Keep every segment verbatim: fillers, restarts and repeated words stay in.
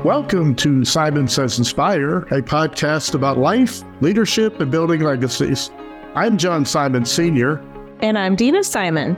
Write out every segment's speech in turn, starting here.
Welcome to Simon Says Inspire, a podcast about life, leadership, and building legacies. I'm John Simon Senior And I'm Dina Simon.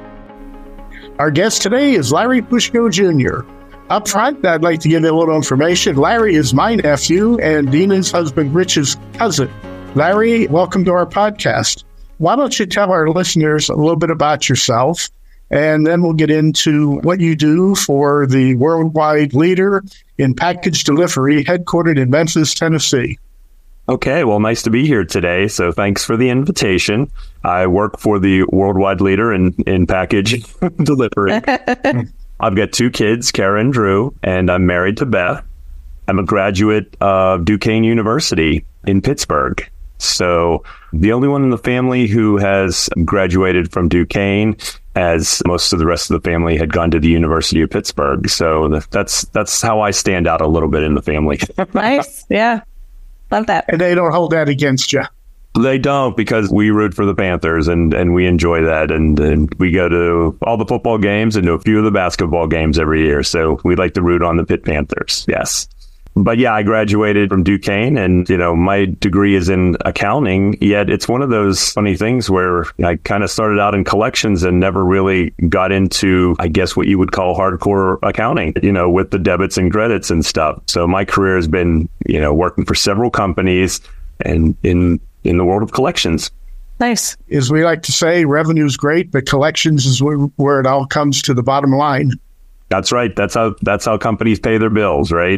Our guest today is Larry Pushko Junior Up front, I'd like to give you a little information. Larry is my nephew and Dina's husband, Rich's cousin. Larry, welcome to our podcast. Why don't you tell our listeners a little bit about yourself, and then we'll get into what you do for the worldwide leader in package delivery, headquartered in Memphis, Tennessee. Okay, well, nice to be here today. So thanks for the invitation. I work for the worldwide leader in, in package delivery. I've got two kids, Kara and Drew, and I'm married to Beth. I'm a graduate of Duquesne University in Pittsburgh. So the only one in the family who has graduated from Duquesne, as most of the rest of the family had gone to the University of Pittsburgh. So that's that's how I stand out a little bit in the family. Nice. Yeah. Love that. And they don't hold that against you. They don't, because we root for the Panthers and, and we enjoy that. And, and we go to all the football games and to a few of the basketball games every year. So we like to root on the Pitt Panthers. Yes. But yeah, I graduated from Duquesne and, you know, my degree is in accounting, yet it's one of those funny things where I kind of started out in collections and never really got into, I guess, what you would call hardcore accounting, you know, with the debits and credits and stuff. So my career has been, you know, working for several companies and in, in the world of collections. Nice. As we like to say, revenue's great, but collections is where, where it all comes to the bottom line. That's right. That's how that's how companies pay their bills, right?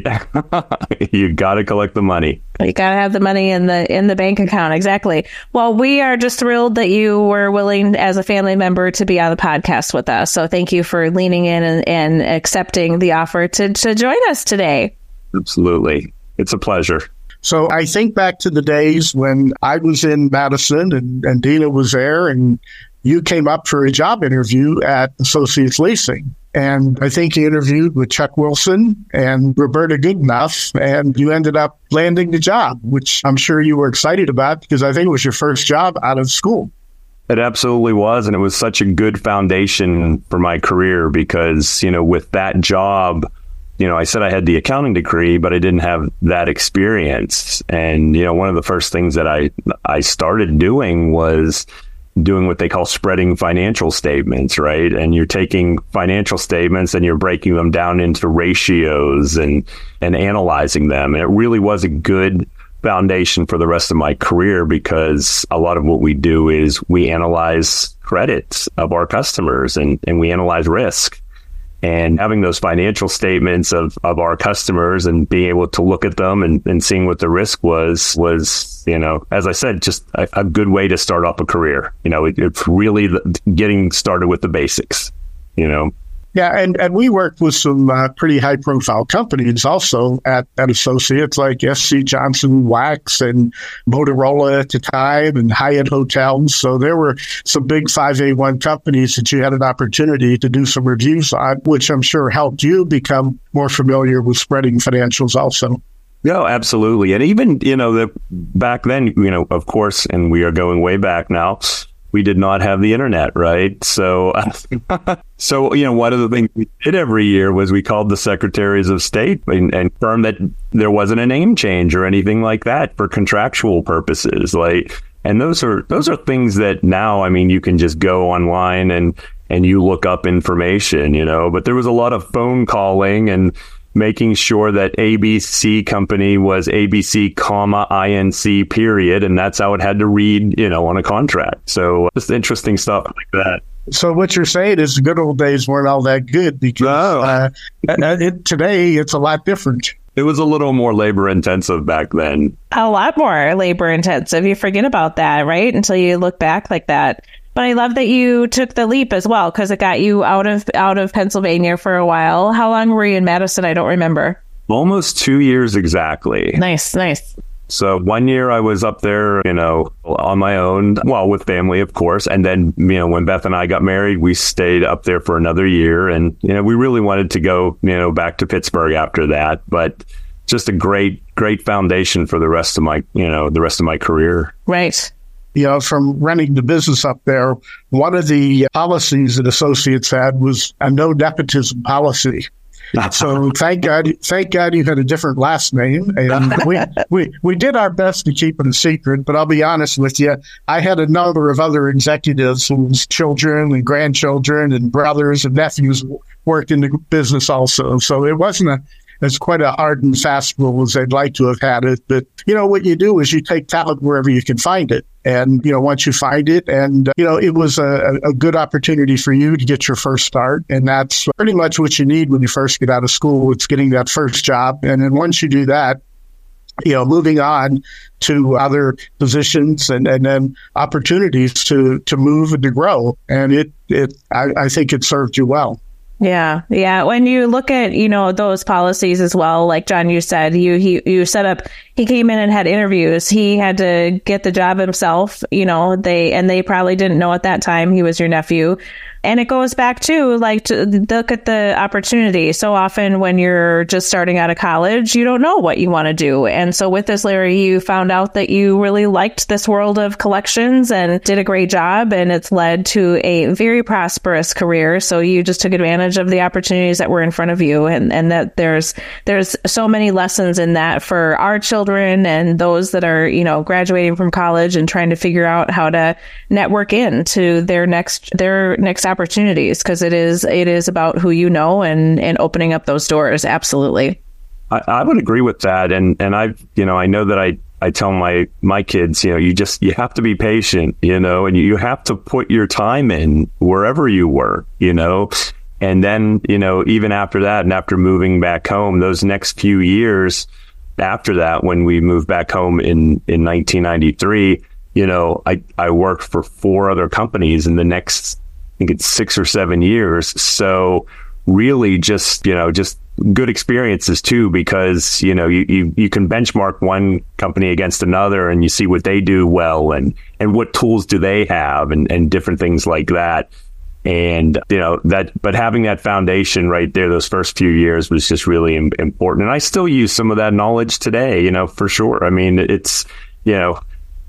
You got to collect the money. You got to have the money in the in the bank account. Exactly. Well, we are just thrilled that you were willing, as a family member, to be on the podcast with us. So thank you for leaning in and, and accepting the offer to, to join us today. Absolutely. It's a pleasure. So I think back to the days when I was in Madison and, and Dina was there, and you came up for a job interview at Associates Leasing. And I think you interviewed with Chuck Wilson and Roberta Goodenough, and you ended up landing the job, which I'm sure you were excited about because I think it was your first job out of school. It absolutely was. And it was such a good foundation for my career because, you know, with that job, you know, I said I had the accounting degree, but I didn't have that experience. And, you know, one of the first things that I, I started doing was doing what they call spreading financial statements, right? And you're taking financial statements and you're breaking them down into ratios and, and analyzing them. And it really was a good foundation for the rest of my career because a lot of what we do is we analyze credits of our customers and, and we analyze risk. And having those financial statements of, of our customers and being able to look at them and, and seeing what the risk was, was, you know, as I said, just a, a good way to start off a career. You know, it, it's really the, getting started with the basics, you know. Yeah, and, and we worked with some uh, pretty high-profile companies also at, at Associates, like S C Johnson Wax and Motorola at the time and Hyatt Hotels. So there were some big five A one companies that you had an opportunity to do some reviews on, which I'm sure helped you become more familiar with spreading financials also. No, absolutely. And even, you know, the, back then, you know, of course, and we are going way back now, we did not have the internet, right? So, so you know, one of the things we did every year was we called the secretaries of state and, and confirmed that there wasn't a name change or anything like that for contractual purposes. Like, and those are those are things that now, I mean, you can just go online and and you look up information, you know. But there was a lot of phone calling and making sure that A B C company was A B C, comma, I N C, period. And that's how it had to read, you know, on a contract. So just interesting stuff like that. So what you're saying is the good old days weren't all that good because no. uh, it, today it's a lot different. It was a little more labor intensive back then. A lot more labor intensive. You forget about that, right? Until you look back like that. But I love that you took the leap as well, because it got you out of out of Pennsylvania for a while. How long were you in Madison? I don't remember. Almost two years exactly. Nice, nice. So one year I was up there, you know, on my own, well, with family, of course. And then, you know, when Beth and I got married, we stayed up there for another year. And, you know, we really wanted to go, you know, back to Pittsburgh after that. But just a great, great foundation for the rest of my, you know, the rest of my career. Right. You know, from running the business up there, one of the policies that Associates had was a no nepotism policy. So thank God, thank God you had a different last name. And we, we, we did our best to keep it a secret, but I'll be honest with you. I had a number of other executives whose children and grandchildren and brothers and nephews worked in the business also. So it wasn't a, it's quite a hard and fast rule as they'd like to have had it. But, you know, what you do is you take talent wherever you can find it. And, you know, once you find it, and, uh, you know, it was a, a good opportunity for you to get your first start. And that's pretty much what you need when you first get out of school. It's getting that first job. And then once you do that, you know, moving on to other positions and, and then opportunities to, to move and to grow. And it, it, I, I think it served you well. Yeah. Yeah. When you look at, you know, those policies as well, like John, you said, you, he, you set up, he came in and had interviews. He had to get the job himself, you know, they, and they probably didn't know at that time he was your nephew. And it goes back to like to look at the opportunity. So often when you're just starting out of college, you don't know what you want to do. And so with this, Larry, you found out that you really liked this world of collections and did a great job. And it's led to a very prosperous career. So you just took advantage of the opportunities that were in front of you. And, and that there's there's so many lessons in that for our children and those that are, you know, graduating from college and trying to figure out how to network into their next their next opportunity. opportunities, because it is it is about who you know and and opening up those doors. Absolutely. I, I would agree with that. And and I you know, I know that I I tell my my kids, you know, you just you have to be patient, you know, and you have to put your time in wherever you work, you know. And then, you know, even after that and after moving back home, those next few years after that, when we moved back home in in nineteen ninety-three, you know, I I worked for four other companies in the next I think it's six or seven years. So really just, you know, just good experiences too, because, you know, you, you, you can benchmark one company against another and you see what they do well and, and what tools do they have and, and different things like that. And, you know, that, but having that foundation right there, those first few years was just really im- important. And I still use some of that knowledge today, you know, for sure. I mean, it's, you know,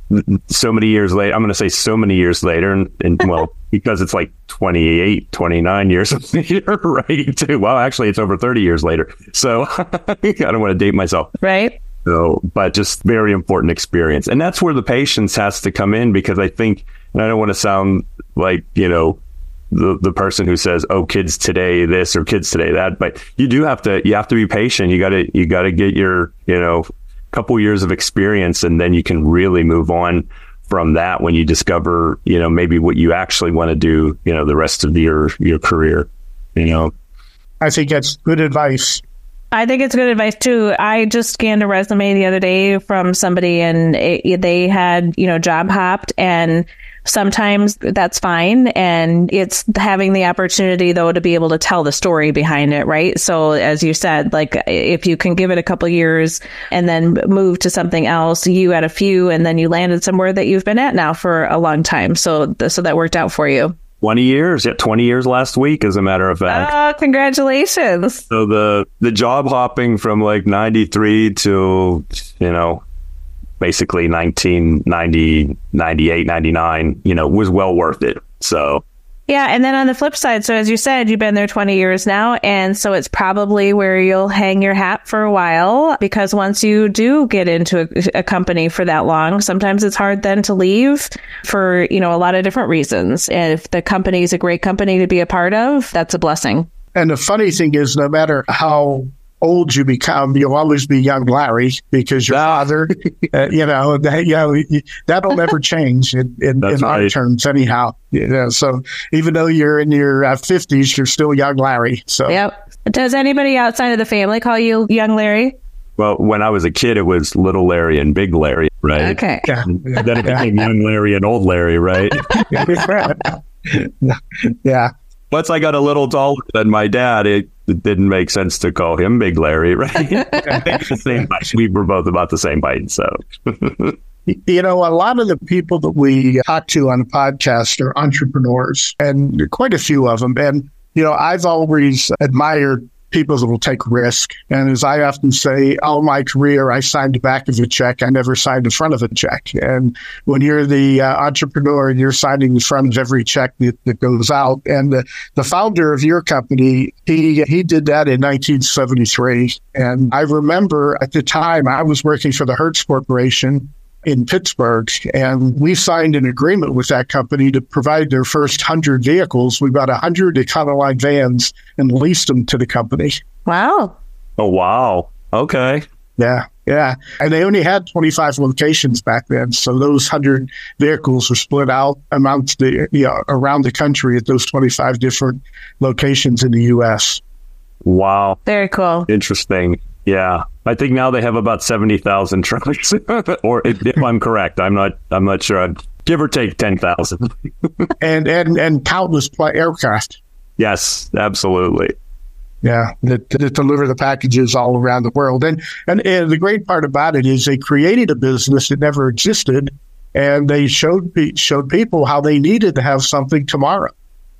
so many years later, I'm going to say so many years later, and, and well, because it's like twenty-eight, twenty-nine years later, right? Too. Well, actually, it's over thirty years later. So I don't want to date myself. Right. So, but just very important experience. And that's where the patience has to come in, because I think, and I don't want to sound like, you know, the the person who says, oh, kids today this or kids today that, but you do have to, you have to be patient. You got to, you got to get your, you know, couple years of experience, and then you can really move on from that when you discover, you know, maybe what you actually want to do, you know, the rest of your, your career, you know. I think that's good advice. I think it's good advice too. I just scanned a resume the other day from somebody, and it, they had, you know, job hopped, and sometimes that's fine. And it's having the opportunity, though, to be able to tell the story behind it, right? So as you said, like if you can give it a couple years and then move to something else, you had a few and then you landed somewhere that you've been at now for a long time. So, so that worked out for you. twenty years. Yeah, twenty years last week, as a matter of fact. Oh, congratulations. So the, the job hopping from like ninety-three to, you know, basically nineteen ninety, ninety-eight, ninety-nine, you know, was well worth it. So. Yeah. And then on the flip side, so as you said, you've been there twenty years now. And so it's probably where you'll hang your hat for a while, because once you do get into a, a company for that long, sometimes it's hard then to leave for, you know, a lot of different reasons. And if the company is a great company to be a part of, that's a blessing. And the funny thing is, no matter how old you become, you'll always be young Larry, because your father, uh, you know, that, you know, that'll never change in, in, in our right. terms anyhow. You know, so even though you're in your uh, fifties, you're still young Larry. So, yep. Does anybody outside of the family call you young Larry? Well, when I was a kid, it was little Larry and big Larry, right? Okay. Yeah. Then it became young Larry and old Larry, right? Yeah. Once I got a little taller than my dad, it, it didn't make sense to call him Big Larry, right? the same height. We were both about the same height, so. You know, a lot of the people that we talk to on the podcast are entrepreneurs, and quite a few of them. And, you know, I've always admired people that will take risk. And as I often say, all my career, I signed the back of a check. I never signed the front of a check. And when you're the uh, entrepreneur, you're signing the front of every check that, that goes out. And the, the founder of your company, he he did that in nineteen seventy-three. And I remember at the time I was working for the Hertz Corporation in Pittsburgh, and we signed an agreement with that company to provide their first one hundred vehicles. We bought one hundred Econoline vans and leased them to the company. Wow. Oh, wow. Okay. Yeah, yeah. And they only had twenty-five locations back then, so those one hundred vehicles were split out amongst the, you know, around the country at those twenty-five different locations in the U S. Wow. Very cool. Interesting. Yeah. I think now they have about seventy thousand trucks, or if, if I'm correct, I'm not, I'm not sure. I'd give or take ten thousand. and, and, and countless pl- aircraft. Yes, absolutely. Yeah. That, that deliver the packages all around the world. And, and, and the great part about it is they created a business that never existed, and they showed, showed people how they needed to have something tomorrow.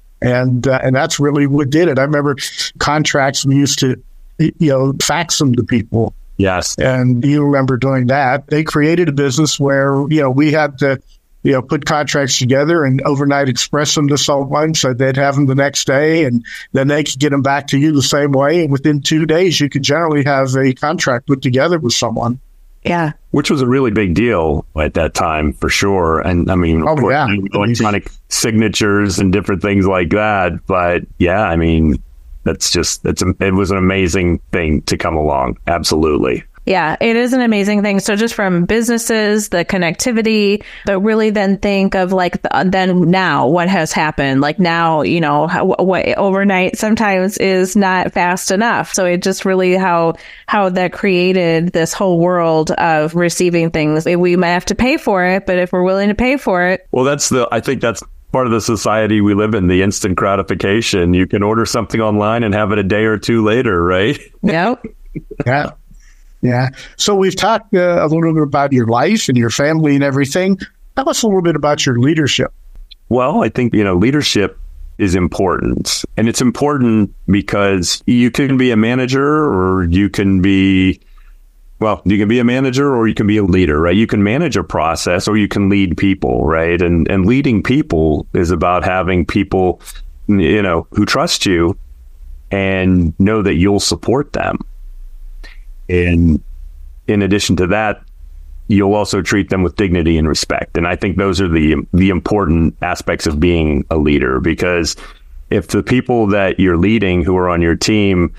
And, uh, and that's really what did it. I remember contracts we used to, you know, fax them to people. Yes. And you remember doing that. They created a business where, you know, we had to, you know, put contracts together and overnight express them to someone so they'd have them the next day, and then they could get them back to you the same way. And within two days, you could generally have a contract put together with someone. Yeah. Which was a really big deal at that time, for sure. And I mean, oh, course, yeah. electronic signatures and different things like that. But yeah, I mean, that's just, it's, it was an amazing thing to come along. Absolutely. Yeah, it is an amazing thing. So just from businesses, the connectivity, but really then think of like, the, then now what has happened? Like now, you know, how, what overnight sometimes is not fast enough. So it just really how, how that created this whole world of receiving things. We might have to pay for it, but if we're willing to pay for it. Well, that's the, I think that's part of the society we live in, the instant gratification. You can order something online and have it a day or two later, right? Yep. Yeah. Yeah. So we've talked uh, a little bit about your life and your family and everything. Tell us a little bit about your leadership. Well, I think, you know, leadership is important. And it's important because you can be a manager, or you can be, well, you can be a manager or you can be a leader, right? You can manage a process or you can lead people, right? And and leading people is about having people, you know, who trust you and know that you'll support them. And in addition to that, you'll also treat them with dignity and respect. And I think those are the the important aspects of being a leader, because if the people that you're leading who are on your team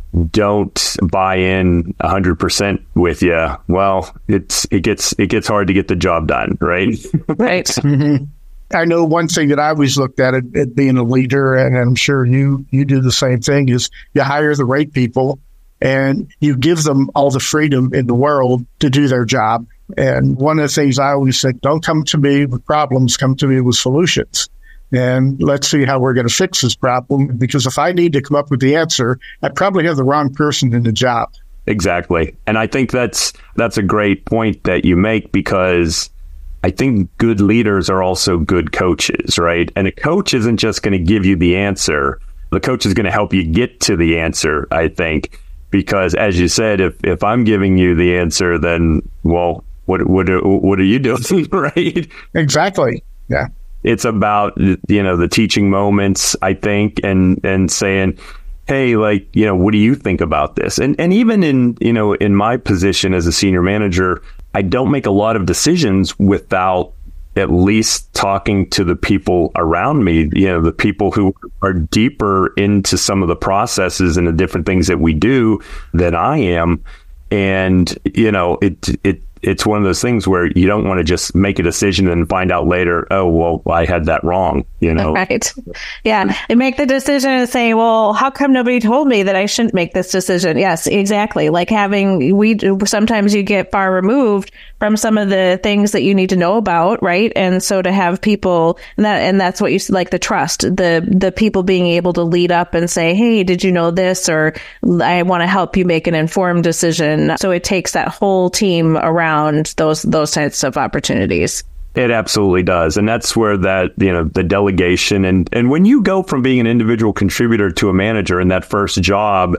don't buy in one hundred percent with you, well, it's it gets it gets hard to get the job done, right? Right. Mm-hmm. I know one thing that I always looked at, at at being a leader, and I'm sure you you do the same thing, is you hire the right people and you give them all the freedom in the world to do their job. And one of the things I always said, don't come to me with problems, come to me with solutions. And let's see how we're going to fix this problem. Because if I need to come up with the answer, I probably have the wrong person in the job. Exactly. And I think that's that's a great point that you make, because I think good leaders are also good coaches, right? And a coach isn't just going to give you the answer. The coach is going to help you get to the answer, I think. Because as you said, if, if I'm giving you the answer, then, well, what what what are you doing, right? Exactly. Yeah. It's about, you know, the teaching moments, I think, and and saying, hey, like, you know, what do you think about this? And and even in, you know, in my position as a senior manager, I don't make a lot of decisions without at least talking to the people around me, you know, the people who are deeper into some of the processes and the different things that we do than I am. And, you know, it, it, it's one of those things where you don't want to just make a decision and find out later, oh, well, I had that wrong, you know? Right. Yeah. And make the decision and say, well, how come nobody told me that I shouldn't make this decision? Yes, exactly. Like having, we sometimes you get far removed from some of the things that you need to know about, right? And so to have people, and that, and that's what you like, the trust, the, the people being able to lead up and say, hey, did you know this? Or I want to help you make an informed decision. So it takes that whole team around those those types of opportunities. It absolutely does. And that's where that, you know, the delegation and, and when you go from being an individual contributor to a manager in that first job,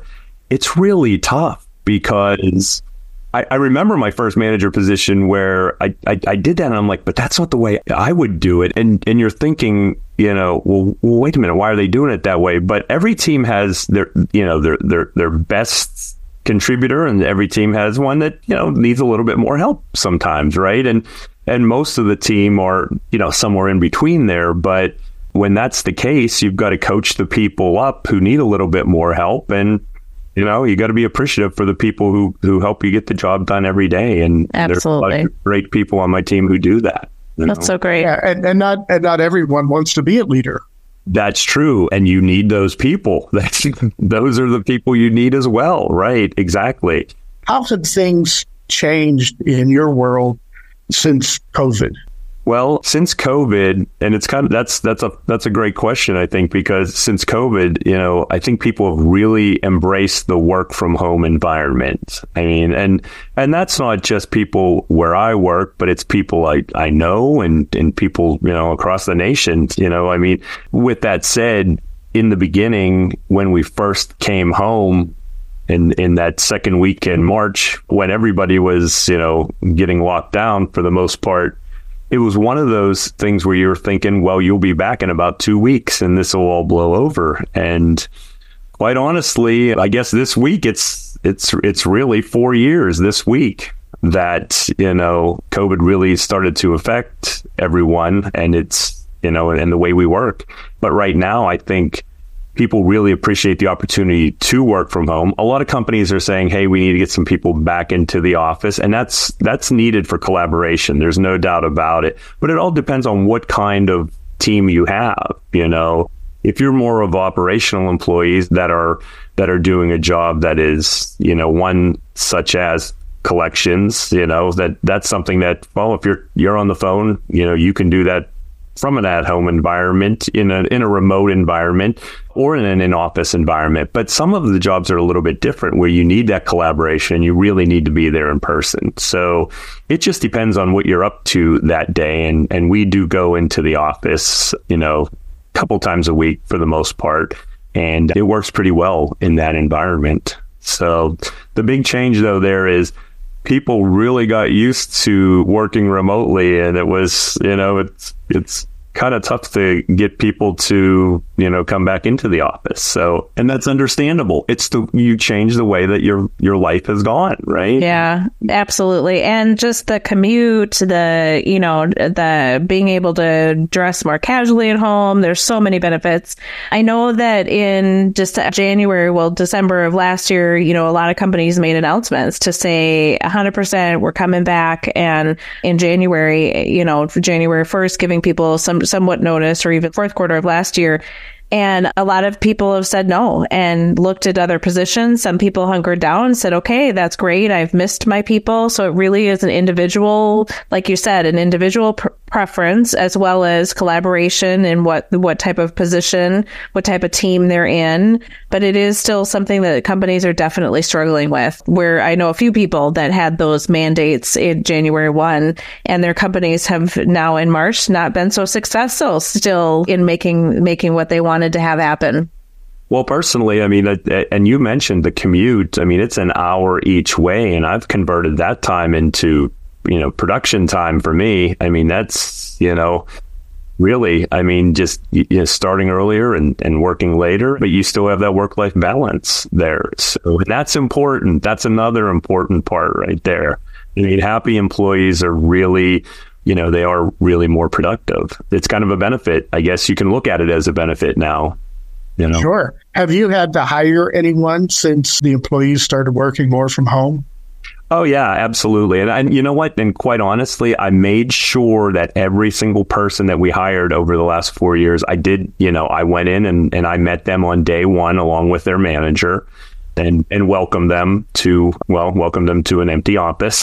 it's really tough because I, I remember my first manager position where I, I, I did that and I'm like, but that's not the way I would do it. And and you're thinking, you know, well, well, wait a minute, why are they doing it that way? But every team has their, you know, their their their best contributor, and every team has one that, you know, needs a little bit more help sometimes, right? And and most of the team are, you know, somewhere in between there. But when that's the case, you've got to coach the people up who need a little bit more help. And you know, you got to be appreciative for the people who, who help you get the job done every day. And Absolutely. There's a lot of great people on my team who do that. That's know? so great. Yeah, and, and not and not everyone wants to be a leader. That's true. And you need those people. That's, those are the people you need as well. Right. Exactly. How have things changed in your world since COVID? Well, since COVID, and it's kind of, that's, that's a, that's a great question, I think, because since COVID, you know, I think people have really embraced the work from home environment. I mean, and, and that's not just people where I work, but it's people I, I know and, and people, you know, across the nation, you know, I mean, with that said, in the beginning, when we first came home, in, in that second week in March, when everybody was, you know, getting locked down for the most part, it was one of those things where you're thinking, well, you'll be back in about two weeks and this will all blow over. And quite honestly, I guess this week it's it's it's really four years this week that, you know, COVID really started to affect everyone, and it's, you know, and the way we work. But right now, I think people really appreciate the opportunity to work from home. A lot of companies are saying, hey, we need to get some people back into the office. And that's that's needed for collaboration. There's no doubt about it. But it all depends on what kind of team you have. You know, if you're more of operational employees that are that are doing a job that is, you know, one such as collections, you know, that that's something that, well, if you're you're on the phone, you know, you can do that from an at-home environment, in a in a remote environment, or in an in-office environment. But some of the jobs are a little bit different, where you need that collaboration. You really need to be there in person. So it just depends on what you're up to that day. And and we do go into the office, you know, a couple times a week for the most part, and it works pretty well in that environment. So the big change, though, there is people really got used to working remotely, and it was, you know, it's it's kind of tough to get people to, you know, come back into the office. So, and that's understandable. It's the, you change the way that your, your life has gone, right? Yeah, absolutely. And just the commute, the, you know, the being able to dress more casually at home. There's so many benefits. I know that in just January, well, December of last year, you know, a lot of companies made announcements to say one hundred percent we're coming back. And in January, you know, for January first, giving people some somewhat notice, or even fourth quarter of last year. And a lot of people have said no and looked at other positions. Some people hunkered down and said, okay, that's great. I've missed my people. So it really is an individual, like you said, an individual pr- preference, as well as collaboration and what, what type of position, what type of team they're in. But it is still something that companies are definitely struggling with, where I know a few people that had those mandates in January first, and their companies have now in March not been so successful still in making, making what they want to have happen. Well, personally, I mean, and you mentioned the commute. I mean, it's an hour each way, and I've converted that time into, you know, production time for me. I mean, that's, you know, really, I mean, just, you know, starting earlier and, and working later, but you still have that work-life balance there. So that's important. That's another important part right there. I mean, happy employees are really, you know, they are really more productive. It's kind of a benefit. I guess you can look at it as a benefit now. You know? Sure. Have you had to hire anyone since the employees started working more from home? Oh, yeah, absolutely. And, and you know what? And quite honestly, I made sure that every single person that we hired over the last four years, I did, you know, I went in and, and I met them on day one along with their manager. And, and welcome them to, well, welcome them to an empty office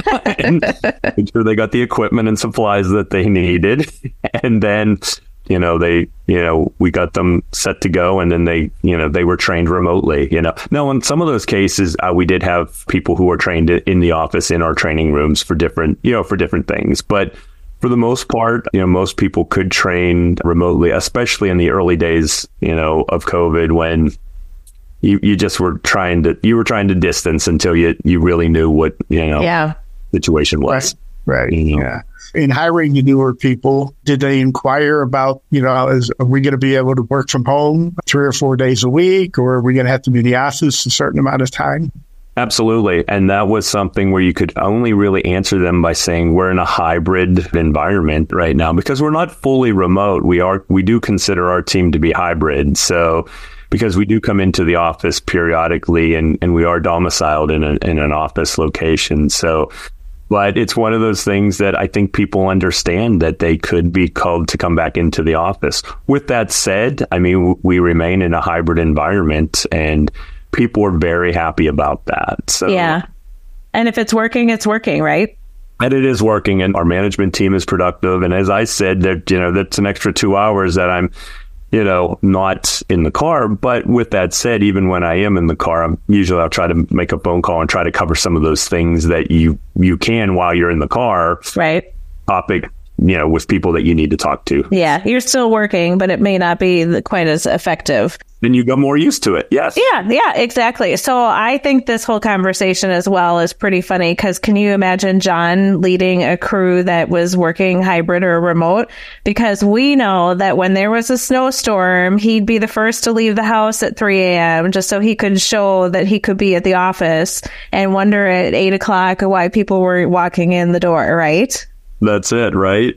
and make sure they got the equipment and supplies that they needed. And then, you know, they, you know, we got them set to go, and then they, you know, they were trained remotely, you know. Now, in some of those cases, uh, we did have people who were trained in the office in our training rooms for different, you know, for different things. But for the most part, you know, most people could train remotely, especially in the early days, you know, of COVID, when you, you just were trying to, you were trying to distance until you, you really knew what, you know, yeah. situation was. Right. right. You know? Yeah. In hiring the newer people, did they inquire about, you know, is, are we going to be able to work from home three or four days a week, or are we going to have to be in the office a certain amount of time? Absolutely. And that was something where you could only really answer them by saying we're in a hybrid environment right now because we're not fully remote. We are, we do consider our team to be hybrid. So because we do come into the office periodically and, and we are domiciled in, a, in an office location. So, but it's one of those things that I think people understand that they could be called to come back into the office. With that said, I mean, we remain in a hybrid environment and people are very happy about that. So yeah. And if it's working, it's working, right? And it is working, and our management team is productive. And as I said, that, you know, that's an extra two hours that I'm, you know, not in the car. But with that said, even when I am in the car, I'm usually I'll try to make a phone call and try to cover some of those things that you, you can while you're in the car. Right. Topic, you know, with people that you need to talk to. Yeah. You're still working, but it may not be quite as effective. Then you got more used to it. Yes. Yeah, yeah, exactly. So I think this whole conversation as well is pretty funny because can you imagine John leading a crew that was working hybrid or remote? Because we know that when there was a snowstorm, he'd be the first to leave the house at three a.m. just so he could show that he could be at the office and wonder at eight o'clock why people were walking in the door, right? That's it, right?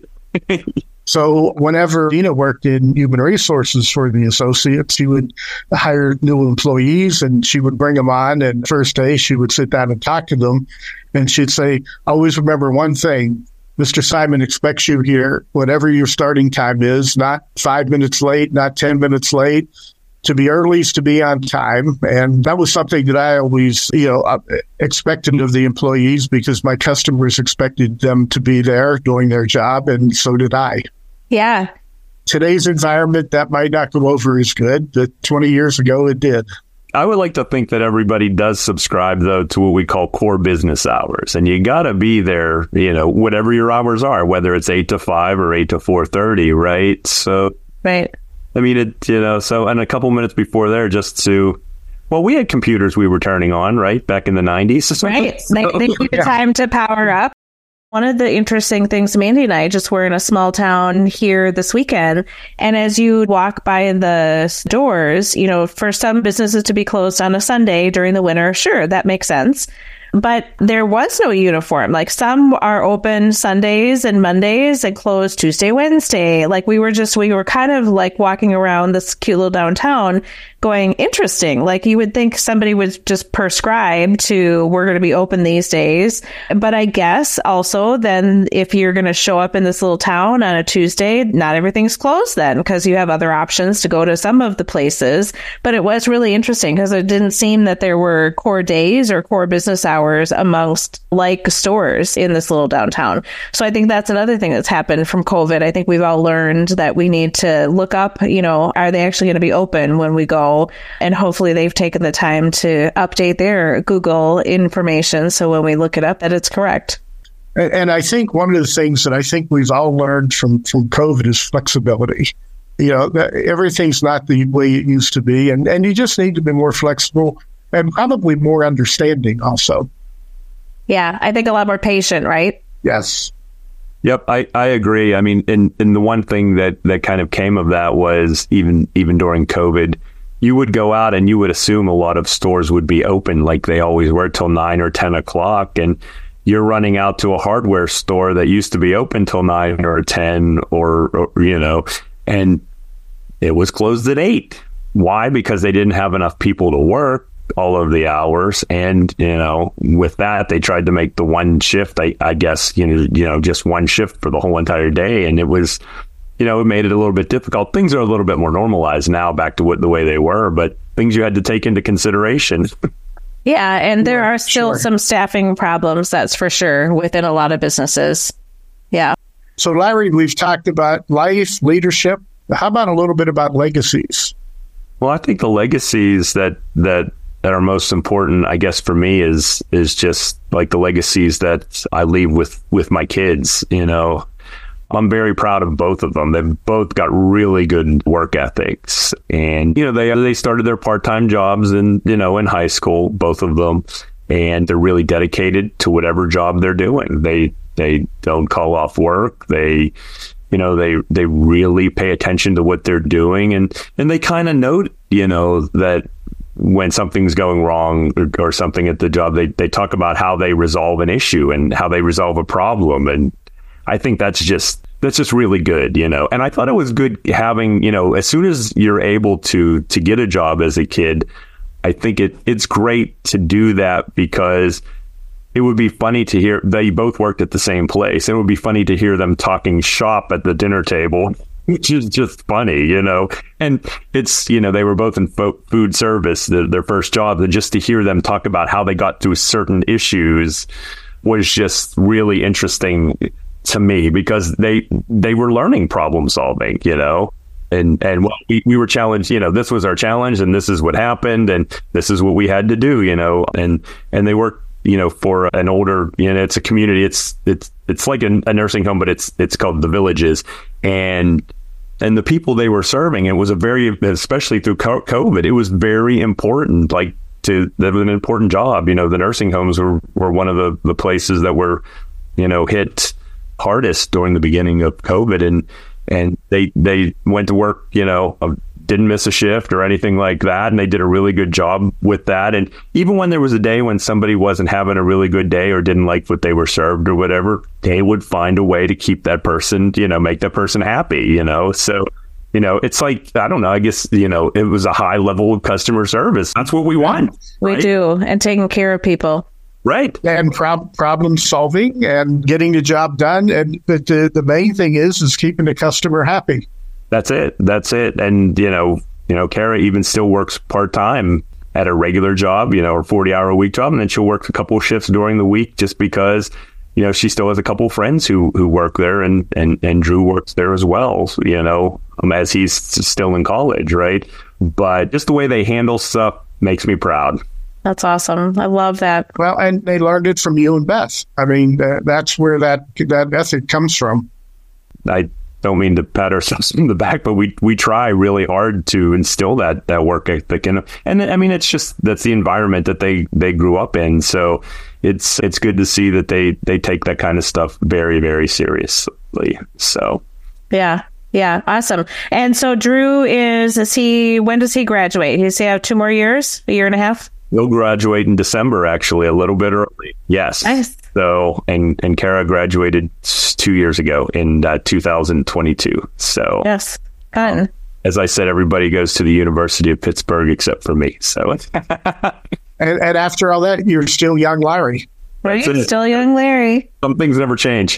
So whenever Dina worked in human resources for the associates, she would hire new employees and she would bring them on. And first day, she would sit down and talk to them. And she'd say, always remember one thing, Mister Simon expects you here, whatever your starting time is, not five minutes late, not ten minutes late. To be early is to be on time. And that was something that I always, you know, expected of the employees because my customers expected them to be there doing their job. And so did I. Yeah. Today's environment, that might not go over as good, but twenty years ago it did. I would like to think that everybody does subscribe, though, to what we call core business hours. And you got to be there, you know, whatever your hours are, whether it's eight to five or eight to four thirty, right? So, right. I mean, it, you know, so, and a couple minutes before there, just to, well, we had computers we were turning on, right, back in the nineties. Right. They, they need yeah. time to power up. One of the interesting things, Mandy and I just were in a small town here this weekend. And as you walk by the doors, you know, for some businesses to be closed on a Sunday during the winter, sure, that makes sense. But there was no uniform. Like some are open Sundays and Mondays and closed Tuesday, Wednesday. Like we were just, we were kind of like walking around this cute little downtown going, interesting. Like you would think somebody would just prescribe to, we're going to be open these days. But I guess also then if you're going to show up in this little town on a Tuesday, not everything's closed then because you have other options to go to some of the places. But it was really interesting because it didn't seem that there were core days or core business hours amongst like stores in this little downtown. So I think that's another thing that's happened from COVID. I think we've all learned that we need to look up, you know, are they actually going to be open when we go? And hopefully they've taken the time to update their Google information so when we look it up that it's correct. And, and I think one of the things that I think we've all learned from, from COVID is flexibility. You know, everything's not the way it used to be. And, and you just need to be more flexible and probably more understanding also. Yeah, I think a lot more patient, right? Yes. Yep, I, I agree. I mean, and, and the one thing that, that kind of came of that was even even during COVID, you would go out and you would assume a lot of stores would be open like they always were till nine or ten o'clock. And you're running out to a hardware store that used to be open till nine or ten or, or you know, and it was closed at eight. Why? Because they didn't have enough people to work all of the hours. And, you know, with that, they tried to make the one shift, I, I guess, you know, you know, just one shift for the whole entire day. And it was, you know, it made it a little bit difficult. Things are a little bit more normalized now back to what the way they were, but things you had to take into consideration. Yeah. And there are still Sure. some staffing problems, that's for sure, within a lot of businesses. Yeah. So, Larry, we've talked about life, leadership. How about a little bit about legacies? Well, I think the legacies that that that are most important, I guess, for me is is just like the legacies that I leave with with my kids. You know, I'm very proud of both of them. They've both got really good work ethics. And, you know, they they started their part-time jobs in, you know, in high school, both of them. And they're really dedicated to whatever job they're doing. They they don't call off work. They, you know, they they really pay attention to what they're doing. And, and they kind of know, you know, that when something's going wrong or, or something at the job, they, they talk about how they resolve an issue and how they resolve a problem. And I think that's just, that's just really good, you know. And I thought it was good having, you know, as soon as you're able to, to get a job as a kid, I think it, it's great to do that, because it would be funny to hear, they both worked at the same place. It would be funny to hear them talking shop at the dinner table, which is just funny, you know. And it's, you know, they were both in fo- food service, the, their first job, and just to hear them talk about how they got through certain issues was just really interesting to me, because they they were learning problem solving, you know. And and well, we, we were challenged, you know, this was our challenge and this is what happened and this is what we had to do, you know. And and they worked, you know, for an older, you know, it's a community. It's it's it's like a, a nursing home, but it's it's called The Villages. And and the people they were serving, it was a very, especially through COVID, it was very important, like to, that was an important job. You know, the nursing homes were, were one of the, the places that were, you know, hit hardest during the beginning of COVID. And and they they went to work, you know, didn't miss a shift or anything like that. And they did a really good job with that. And even when there was a day when somebody wasn't having a really good day or didn't like what they were served or whatever, they would find a way to keep that person, you know, make that person happy, you know. So, you know, it's like, I don't know, I guess, you know, it was a high level of customer service. That's what we want. We right? do. And taking care of people. Right. And pro- problem solving and getting the job done. And but the, the main thing is, is keeping the customer happy. That's it. That's it. And, you know, you know, Kara even still works part-time at a regular job, you know, or forty hour a week job. And then she'll work a couple of shifts during the week just because, you know, she still has a couple of friends who, who work there, and, and, and Drew works there as well, you know, um, as he's still in college. Right. But just the way they handle stuff makes me proud. That's awesome. I love that. Well, and they learned it from you and Beth. I mean, uh, that's where that, that ethic comes from. I don't mean to pat ourselves on the back, but we we try really hard to instill that that work ethic, and and I mean, it's just, that's the environment that they they grew up in. So it's it's good to see that they they take that kind of stuff very, very seriously. So yeah. Yeah. Awesome. And so Drew is, is he, when does he graduate? Does he have two more years, a year and a half? He'll graduate in December, actually, a little bit early. Yes. Nice. So, and, and Kara graduated two years ago in uh, two thousand twenty-two. So, yes. Fun. Um, as I said, everybody goes to the University of Pittsburgh except for me. So, and, and after all that, you're still young Larry. Right? Still young Larry. Some things never change.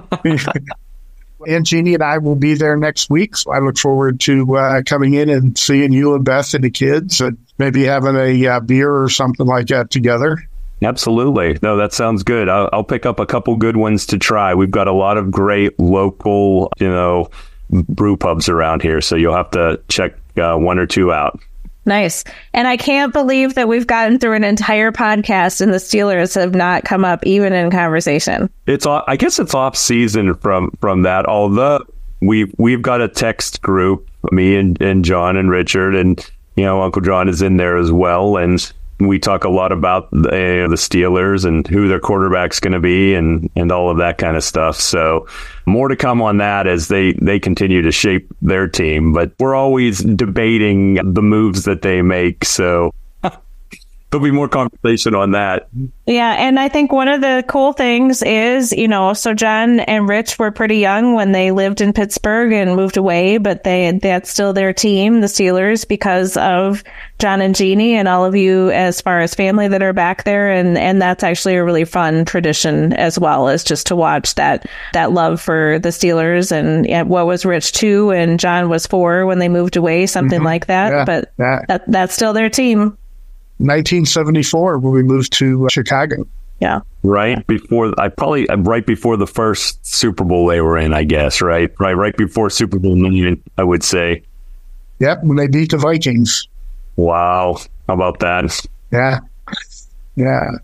And Jeannie and I will be there next week. So I look forward to uh, coming in and seeing you and Beth and the kids, and maybe having a uh, beer or something like that together. Absolutely. No, that sounds good. I'll, I'll pick up a couple good ones to try. We've got a lot of great local, you know, brew pubs around here. So you'll have to check uh, one or two out. Nice. And I can't believe that we've gotten through an entire podcast and the Steelers have not come up even in conversation. It's, I guess it's off season from, from that. Although we've, we've got a text group, me and, and John and Richard, and, you know, Uncle John is in there as well. And we talk a lot about the, uh, the Steelers and who their quarterback's going to be, and, and all of that kind of stuff. So more to come on that as they, they continue to shape their team. But we're always debating the moves that they make. So there'll be more conversation on that. Yeah. And I think one of the cool things is, you know, so John and Rich were pretty young when they lived in Pittsburgh and moved away, but they that's still their team, the Steelers, because of John and Jeannie and all of you as far as family that are back there. And, and that's actually a really fun tradition as well, as just to watch that, that love for the Steelers. And, and what was Rich two and John was four when they moved away, something mm-hmm. like that. Yeah, but yeah. That, that's still their team. nineteen seventy-four when we moved to uh, Chicago. Yeah. Right before, I probably, right before the first Super Bowl they were in, I guess, right? Right, right before Super Bowl nine, I would say. Yep, when they beat the Vikings. Wow. How about that? Yeah. Yeah.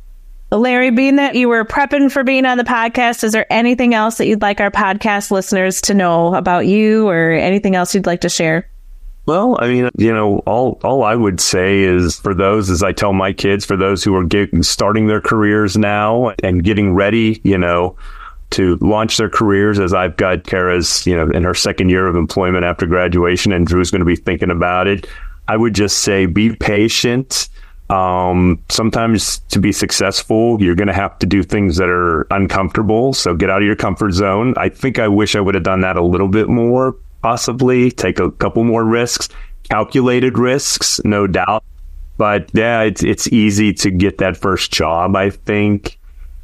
Larry, being that you were prepping for being on the podcast, is there anything else that you'd like our podcast listeners to know about you or anything else you'd like to share? Well, I mean, you know, all all I would say is for those, as I tell my kids, for those who are getting, starting their careers now and getting ready, you know, to launch their careers, as I've got Kara's, you know, in her second year of employment after graduation, and Drew's going to be thinking about it. I would just say be patient. Um, sometimes to be successful, you're going to have to do things that are uncomfortable. So get out of your comfort zone. I think I wish I would have done that a little bit more. Possibly take a couple more risks, calculated risks, no doubt. But yeah, it's it's easy to get that first job, I think,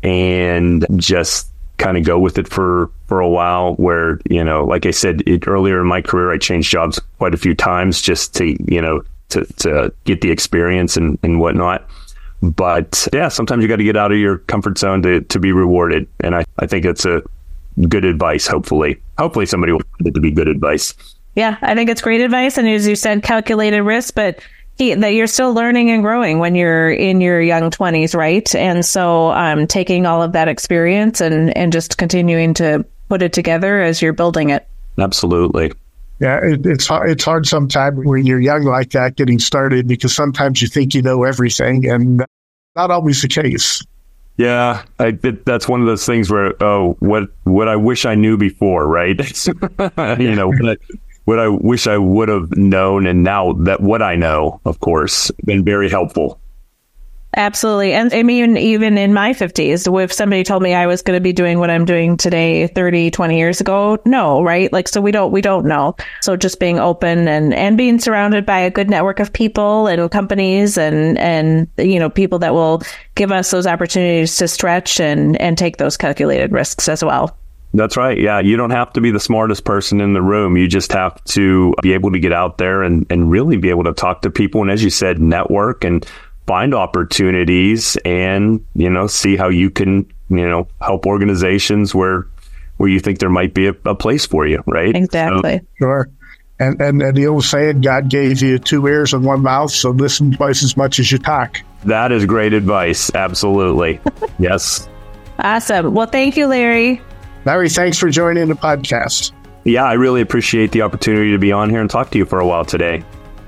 and just kind of go with it for, for a while where, you know, like I said, it, earlier in my career, I changed jobs quite a few times just to, you know, to, to get the experience and, and whatnot. But yeah, sometimes you got to get out of your comfort zone to, to be rewarded. And I, I think it's a good advice, hopefully. Hopefully somebody will find it to be good advice. Yeah, I think it's great advice. And as you said, calculated risk, but he, that you're still learning and growing when you're in your young twenties, right? And so um, taking all of that experience and, and just continuing to put it together as you're building it. Absolutely. Yeah, it, it's hard, it's hard sometimes when you're young like that getting started, because sometimes you think you know everything, and not always the case. Yeah, I, it, that's one of those things where, oh, what what I wish I knew before, right? you know, what I, what I wish I would have known, and now that what I know, of course, been very helpful. Absolutely. And I mean, even in my fifties, if somebody told me I was going to be doing what I'm doing today thirty, twenty years ago, no, right? Like, so we don't, we don't know. So just being open and, and being surrounded by a good network of people and companies and, and, you know, people that will give us those opportunities to stretch and, and take those calculated risks as well. That's right. Yeah. You don't have to be the smartest person in the room. You just have to be able to get out there and, and really be able to talk to people. And as you said, network and find opportunities and, you know, see how you can, you know, help organizations where where you think there might be a, a place for you, right? Exactly. So, sure. And, and and the old saying, God gave you two ears and one mouth, so listen twice as much as you talk. That is great advice. Absolutely. Yes. Awesome. Well, thank you, Larry. Larry, thanks for joining the podcast. Yeah, I really appreciate the opportunity to be on here and talk to you for a while today.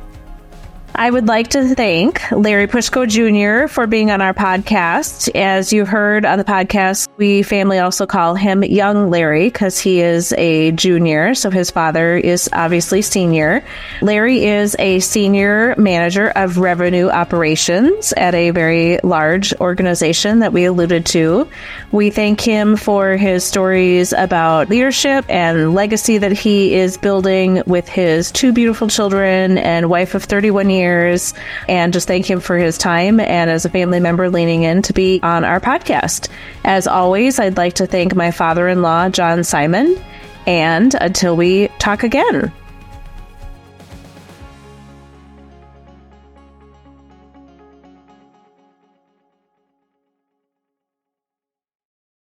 I would like to thank Larry Pushko Junior for being on our podcast. As you heard on the podcast, we family also call him Young Larry because he is a junior. So his father is obviously senior. Larry is a senior manager of revenue operations at a very large organization that we alluded to. We thank him for his stories about leadership and legacy that he is building with his two beautiful children and wife of thirty-one years. And just thank him for his time and as a family member leaning in to be on our podcast. As always, I'd like to thank my father-in-law, John Simon. And until we talk again.